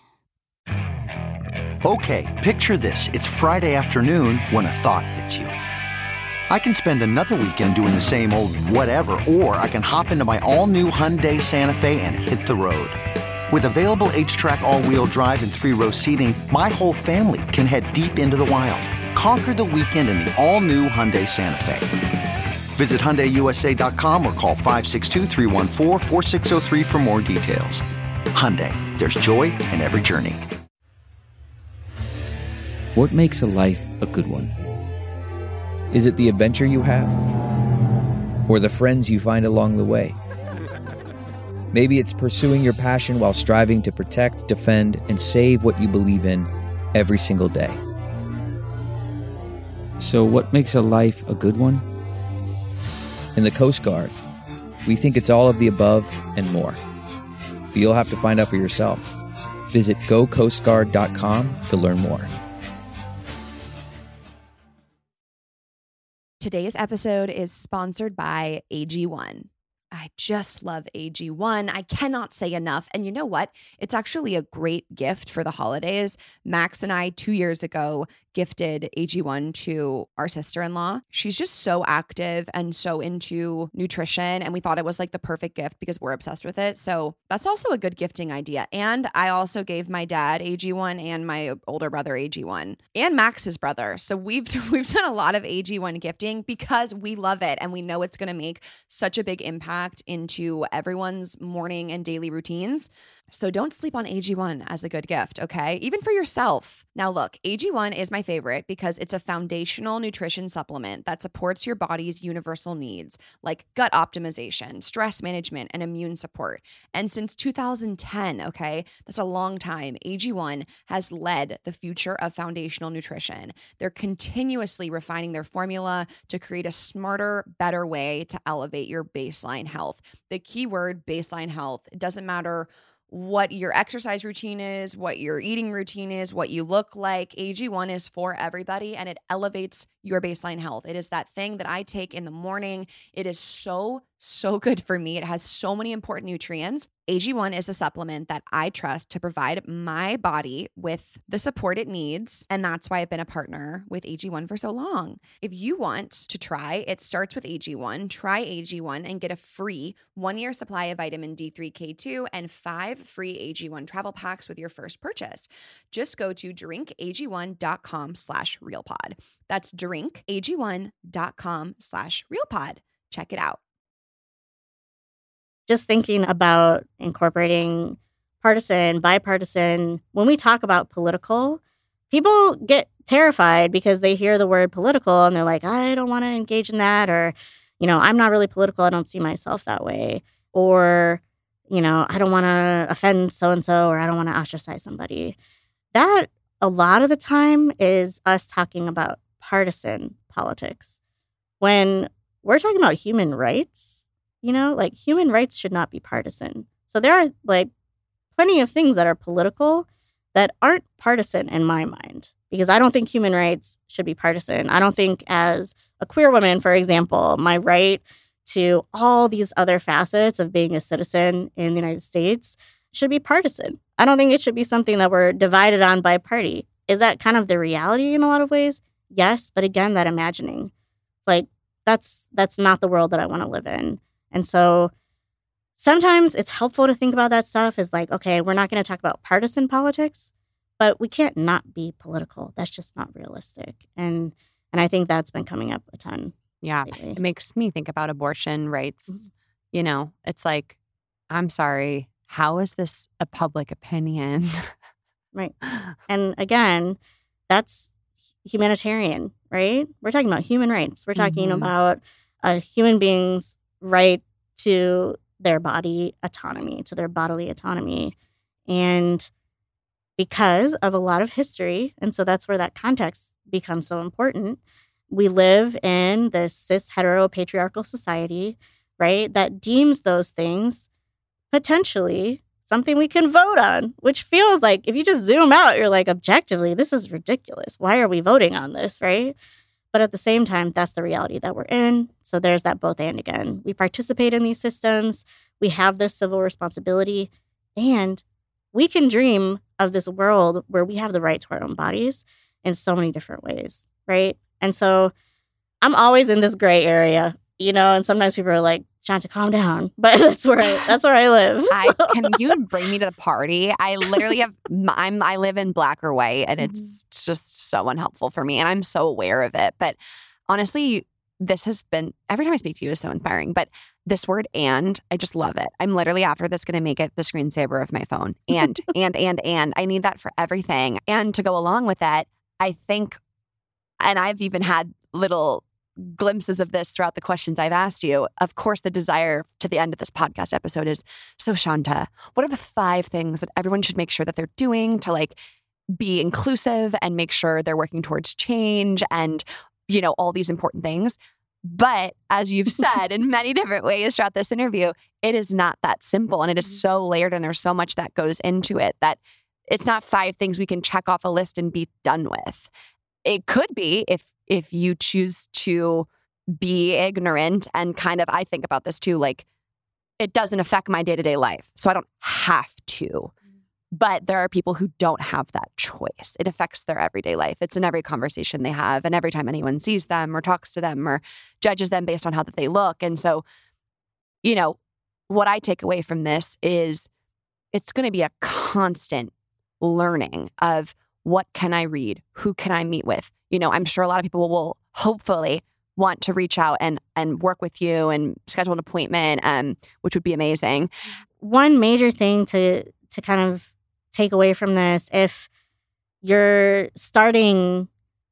Okay, picture this. It's Friday afternoon when a thought hits you. I can spend another weekend doing the same old whatever, or I can hop into my all-new Hyundai Santa Fe and hit the road. With available H-Track all-wheel drive and three-row seating, my whole family can head deep into the wild. Conquer the weekend in the all-new Hyundai Santa Fe. Visit Hyundai U S A dot com or call five six two, three one four, four six zero three for more details. Hyundai, there's joy in every journey. What makes a life a good one? Is it the adventure you have? Or the friends you find along the way? Maybe it's pursuing your passion while striving to protect, defend, and save what you believe in every single day. So what makes a life a good one? In the Coast Guard, we think it's all of the above and more. But you'll have to find out for yourself. Visit go coast guard dot com to learn more. Today's episode is sponsored by A G one. I just love A G one. I cannot say enough. And you know what? It's actually a great gift for the holidays. Max and I, two years ago, gifted A G one to our sister-in-law. She's just so active and so into nutrition. And we thought it was like the perfect gift because we're obsessed with it. So that's also a good gifting idea. And I also gave my dad A G one and my older brother A G one and Max's brother. So we've, we've done a lot of A G one gifting because we love it. And we know it's going to make such a big impact into everyone's morning and daily routines. So don't sleep on A G one as a good gift, okay? Even for yourself. Now look, A G one is my favorite because it's a foundational nutrition supplement that supports your body's universal needs like gut optimization, stress management, and immune support. And since two thousand ten, okay, that's a long time, A G one has led the future of foundational nutrition. They're continuously refining their formula to create a smarter, better way to elevate your baseline health. The keyword baseline health, it doesn't matter what your exercise routine is, what your eating routine is, what you look like. A G one is for everybody and it elevates your baseline health. It is that thing that I take in the morning. It is so, so good for me. It has so many important nutrients. A G one is the supplement that I trust to provide my body with the support it needs. And that's why I've been a partner with A G one for so long. If you want to try, it starts with A G one. Try A G one and get a free one-year supply of vitamin D three K two and five free A G one travel packs with your first purchase. Just go to drinkag1.com slash realpod. That's drinkag1.com slash realpod. Check it out. Just thinking about incorporating partisan, bipartisan, when we talk about political, people get terrified because they hear the word political and they're like, I don't want to engage in that. Or, you know, I'm not really political. I don't see myself that way. Or, you know, I don't want to offend so-and-so or I don't want to ostracize somebody. That a lot of the time is us talking about partisan politics. When we're talking about human rights, you know, like human rights should not be partisan. So there are like plenty of things that are political that aren't partisan in my mind, because I don't think human rights should be partisan. I don't think as a queer woman, for example, my right to all these other facets of being a citizen in the United States should be partisan. I don't think it should be something that we're divided on by party. Is that kind of the reality in a lot of ways? Yes. But again, that imagining, like that's that's not the world that I want to live in. And so sometimes it's helpful to think about that stuff as like, okay, we're not going to talk about partisan politics, but we can't not be political. That's just not realistic. And and I think that's been coming up a ton. Yeah. lately. It makes me think about abortion rights. Mm-hmm. You know, it's like, I'm sorry, how is this a public opinion? Right. And again, that's humanitarian, right? We're talking about human rights. We're talking Mhm. about a human being's right to their body autonomy, to their bodily autonomy. And because of a lot of history, and so that's where that context becomes so important, we live in this cis hetero patriarchal society, right, that deems those things potentially something we can vote on, which feels like if you just zoom out, you're like, objectively, this is ridiculous. Why are we voting on this, right? But at the same time, that's the reality that we're in. So there's that both and again. We participate in these systems. We have this civil responsibility. And we can dream of this world where we have the right to our own bodies in so many different ways, right? And so I'm always in this gray area, you know, and sometimes people are like, Shanta, calm down. But that's where I, that's where I live. I, can you bring me to the party? I literally have, I'm, I live in black or white, and it's Mm-hmm. just so unhelpful for me. And I'm so aware of it. But honestly, this has been, every time I speak to you is so inspiring. But this word and, I just love it. I'm literally after this going to make it the screensaver of my phone. And, and, and, and. I need that for everything. And to go along with that, I think, and I've even had little glimpses of this throughout the questions I've asked you. Of course, the desire to the end of this podcast episode is, so Shanta, what are the five things that everyone should make sure that they're doing to like be inclusive and make sure they're working towards change and, you know, all these important things? But as you've said in many different ways throughout this interview, it is not that simple, and it is so layered, and there's so much that goes into it that it's not five things we can check off a list and be done with. It could be if if you choose to be ignorant and kind of, I think about this too, like it doesn't affect my day-to-day life. So I don't have to. But there are people who don't have that choice. It affects their everyday life. It's in every conversation they have and every time anyone sees them or talks to them or judges them based on how that they look. And so, you know, what I take away from this is it's going to be a constant learning of what can I read? Who can I meet with? You know, I'm sure a lot of people will hopefully want to reach out and and work with you and schedule an appointment, um, which would be amazing. One major thing to to kind of take away from this, if you're starting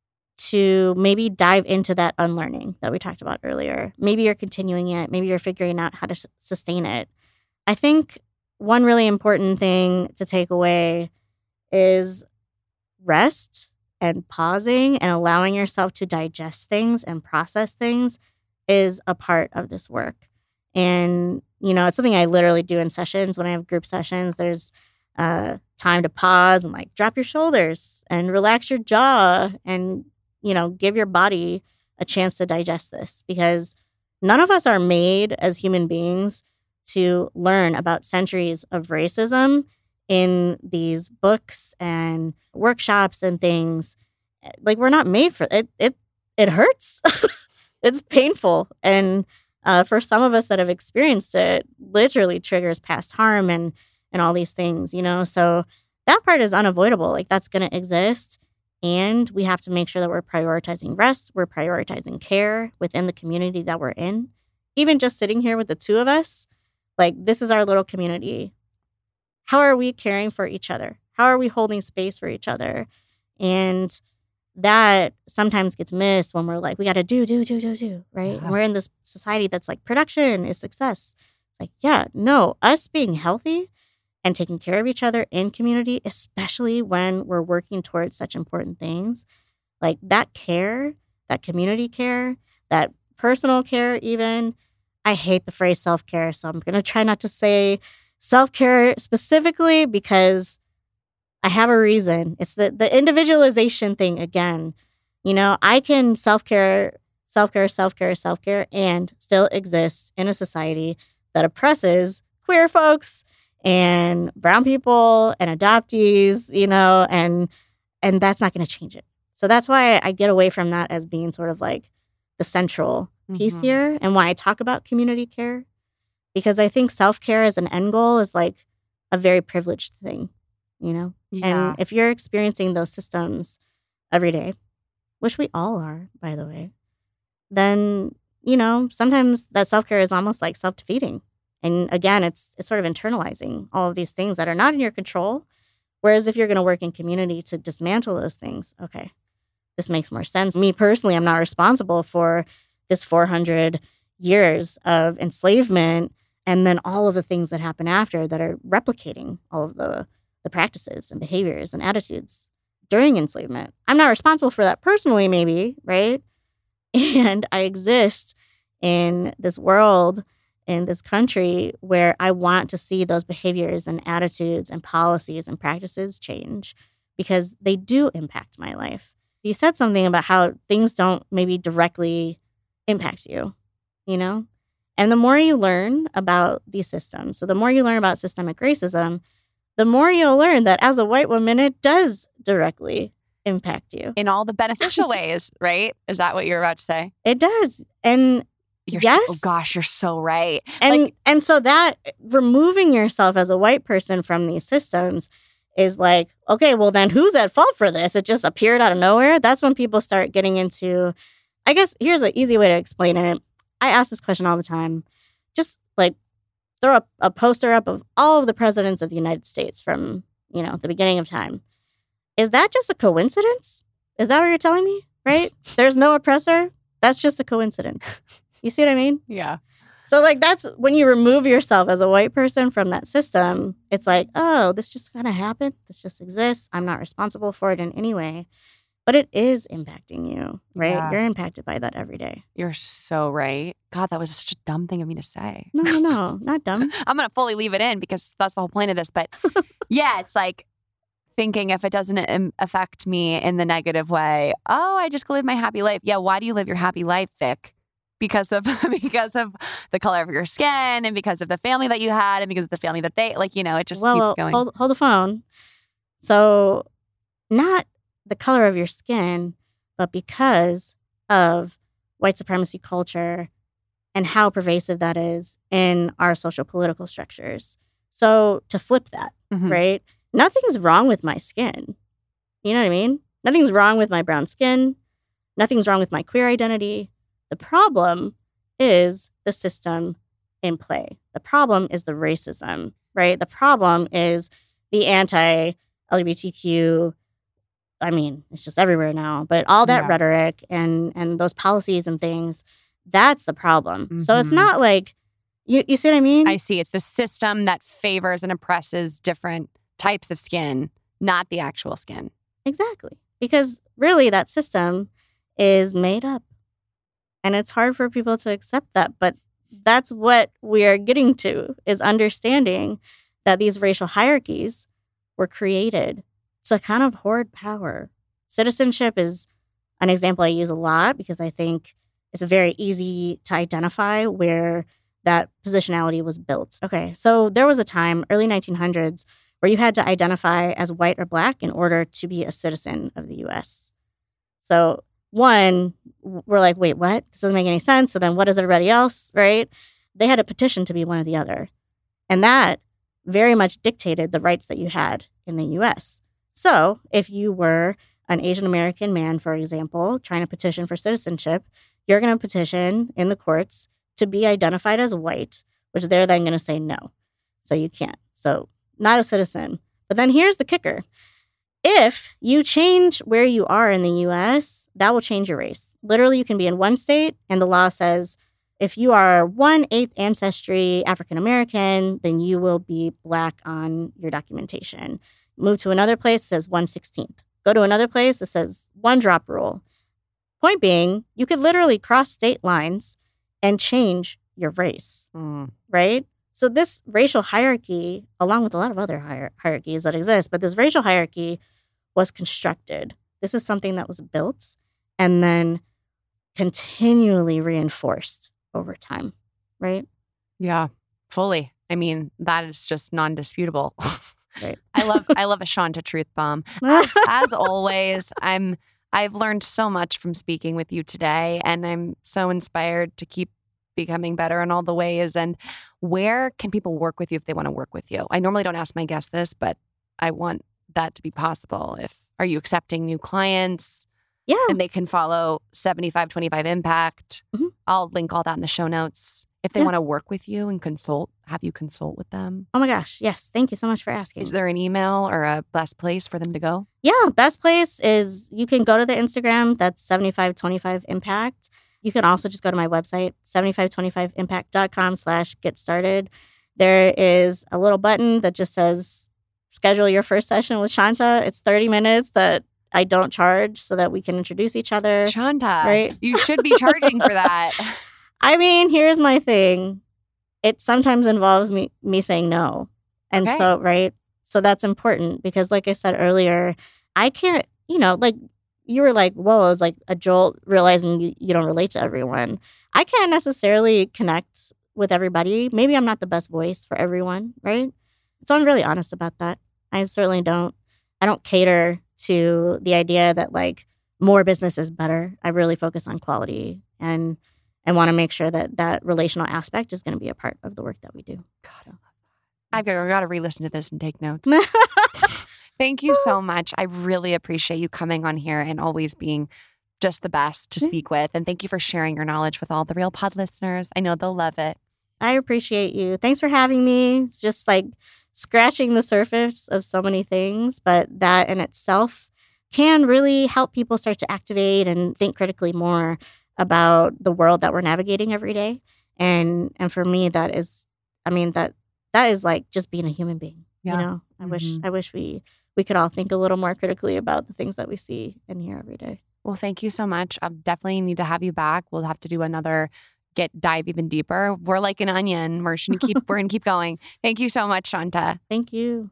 to maybe dive into that unlearning that we talked about earlier, maybe you're continuing it, maybe you're figuring out how to s- sustain it. I think one really important thing to take away is rest and pausing and allowing yourself to digest things and process things is a part of this work. And, you know, it's something I literally do in sessions. When I have group sessions, there's uh, time to pause and like drop your shoulders and relax your jaw and, you know, give your body a chance to digest this, because none of us are made as human beings to learn about centuries of racism in these books and workshops and things. Like, we're not made for it. It, it hurts. It's painful. And uh, for some of us that have experienced it, literally triggers past harm and and all these things, you know? So that part is unavoidable. Like, that's going to exist. And we have to make sure that we're prioritizing rest. We're prioritizing care within the community that we're in. Even just sitting here with the two of us, like, this is our little community. How are we caring for each other? How are we holding space for each other? And that sometimes gets missed when we're like, we got to do, do, do, do, do, right? Yeah. And we're in this society that's like, production is success. It's like, yeah, no, us being healthy and taking care of each other in community, especially when we're working towards such important things, like that care, that community care, that personal care even. I hate the phrase self-care, so I'm going to try not to say self-care specifically because I have a reason. It's the, the individualization thing again. You know, I can self-care, self-care, self-care, self-care, and still exist in a society that oppresses queer folks and brown people and adoptees, you know, and and that's not going to change it. So that's why I get away from that as being sort of like the central piece mm-hmm. here, and why I talk about community care, because I think self-care as an end goal is like a very privileged thing, you know? Yeah. And if you're experiencing those systems every day, which we all are, by the way, then, you know, sometimes that self-care is almost like self-defeating. And again, it's it's sort of internalizing all of these things that are not in your control. Whereas if you're going to work in community to dismantle those things, okay, this makes more sense. Me personally, I'm not responsible for this four hundred years of enslavement and then all of the things that happen after that are replicating all of the, the practices and behaviors and attitudes during enslavement. I'm not responsible for that personally, maybe, right? And I exist in this world, in this country, where I want to see those behaviors and attitudes and policies and practices change because they do impact my life. You said something about how things don't maybe directly impact you, you know? And the more you learn about these systems, so the more you learn about systemic racism, the more you'll learn that as a white woman, it does directly impact you. In all the beneficial ways, right? Is that what you're about to say? It does. And You're yes. So, oh gosh, you're so right. And like, and so that removing yourself as a white person from these systems is like, okay, well then who's at fault for this? It just appeared out of nowhere. That's when people start getting into, I guess here's an easy way to explain it. I ask this question all the time. Just like throw a, a poster up of all of the presidents of the United States from, you know, the beginning of time. Is that just a coincidence? Is that what you're telling me? Right? There's no oppressor. That's just a coincidence. You see what I mean? Yeah. So, like, that's when you remove yourself as a white person from that system, it's like, oh, this just kind of happened. This just exists. I'm not responsible for it in any way. But it is impacting you, right? Yeah. You're impacted by that every day. You're so right. God, that was such a dumb thing of me to say. No, no, no, not dumb. I'm going to fully leave it in because that's the whole point of this. But yeah, it's like thinking if it doesn't affect me in the negative way, oh, I just go live my happy life. Yeah, why do you live your happy life, Vic? because of because of the color of your skin and because of the family that you had and because of the family that they like, you know, it just well, keeps well, going. Hold, hold the phone. So not the color of your skin, but because of white supremacy culture and how pervasive that is in our social political structures. So to flip that, Mhm. right? Nothing's wrong with my skin. You know what I mean? Nothing's wrong with my brown skin. Nothing's wrong with my queer identity. The problem is the system in play. The problem is the racism, right? The problem is the anti-L G B T Q. I mean, it's just everywhere now, but all that Yeah. rhetoric and and those policies and things, that's the problem. So it's Mhm. not like, you, you see what I mean? I see. It's the system that favors and oppresses different types of skin, not the actual skin. Exactly. Because really that system is made up. And it's hard for people to accept that. But that's what we are getting to, is understanding that these racial hierarchies were created to kind of hoard power. Citizenship is an example I use a lot because I think it's very easy to identify where that positionality was built. Okay, so there was a time, early nineteen hundreds, where you had to identify as white or black in order to be a citizen of the U S. So one, we're like, wait, what? This doesn't make any sense. So then what is everybody else, right? They had a petition to be one or the other. And that very much dictated the rights that you had in the U S. So if you were an Asian American man, for example, trying to petition for citizenship, you're going to petition in the courts to be identified as white, which they're then going to say no. So you can't. So not a citizen. But then here's the kicker. If you change where you are in the U S, that will change your race. Literally, you can be in one state, and the law says if you are one-eighth ancestry African-American, then you will be black on your documentation. Move to another place, it says one-sixteenth. Go to another place, it says one-drop rule. Point being, you could literally cross state lines and change your race, Mm. right? So this racial hierarchy, along with a lot of other hier- hierarchies that exist, but this racial hierarchy was constructed. This is something that was built and then continually reinforced over time, right? Yeah, fully. I mean, that is just non-disputable. Right. I love I love a Shanta truth bomb. As, as always, I'm I've learned so much from speaking with you today, and I'm so inspired to keep becoming better in all the ways. And where can people work with you if they want to work with you? I normally don't ask my guests this, but I want that to be possible. If are you accepting new clients? Yeah. And they can follow seventy-five twenty-five Impact. Mm-hmm. I'll link all that in the show notes. If they Yeah. want to work with you and consult, have you consult with them? Oh my gosh. Yes. Thank you so much for asking. Is there an email or a best place for them to go? Yeah. Best place is you can go to the Instagram. That's seventy-five twenty-five Impact. You can also just go to my website, seventy-five twenty-five impact dot com slash get started. There is a little button that just says schedule your first session with Shanta. It's thirty minutes that I don't charge so that we can introduce each other. Shanta, right? You should be charging for that. I mean, here's my thing. It sometimes involves me me saying no. And Okay. so, right? So that's important because like I said earlier, I can't, you know, like you were like, whoa, it was like a jolt realizing you, you don't relate to everyone. I can't necessarily connect with everybody. Maybe I'm not the best voice for everyone, right? So I'm really honest about that. I certainly don't. I don't cater to the idea that like more business is better. I really focus on quality and and want to make sure that that relational aspect is going to be a part of the work that we do. God, I've got, I've got to re-listen to this and take notes. Thank you so much. I really appreciate you coming on here and always being just the best to speak with. And thank you for sharing your knowledge with all the Real Pod listeners. I know they'll love it. I appreciate you. Thanks for having me. It's just like scratching the surface of so many things, but that in itself can really help people start to activate and think critically more about the world that we're navigating every day. And and for me, that is, I mean, that that is like just being a human being. Yeah. You know, I wish Mhm. I wish we we could all think a little more critically about the things that we see and hear every day. Well, thank you so much. I'll definitely need to have you back. We'll have to do another get dive even deeper. We're like an onion. We're gonna keep we're gonna keep going. Thank you so much, Shanta. Thank you.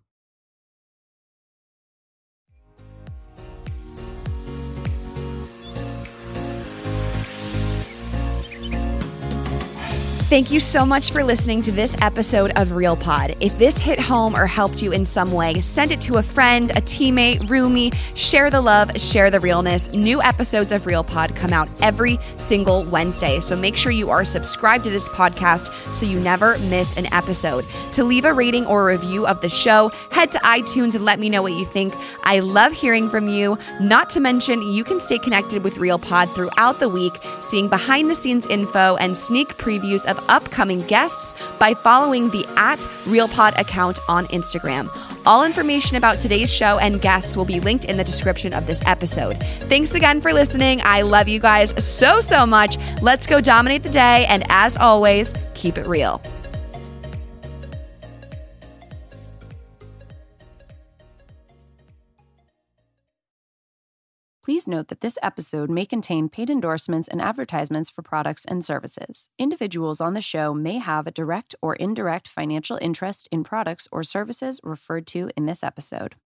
Thank you so much for listening to this episode of Real Pod. If this hit home or helped you in some way, send it to a friend, a teammate, roomie. Share the love, share the realness. New episodes of Real Pod come out every single Wednesday, so make sure you are subscribed to this podcast so you never miss an episode. To leave a rating or a review of the show, head to iTunes and let me know what you think. I love hearing from you. Not to mention, you can stay connected with Real Pod throughout the week, seeing behind-the-scenes info and sneak previews of upcoming guests by following the at RealPod account on Instagram. All information about today's show and guests will be linked in the description of this episode. Thanks again for listening. I love you guys so, so much. Let's go dominate the day. And as always, keep it real. Please note that this episode may contain paid endorsements and advertisements for products and services. Individuals on the show may have a direct or indirect financial interest in products or services referred to in this episode.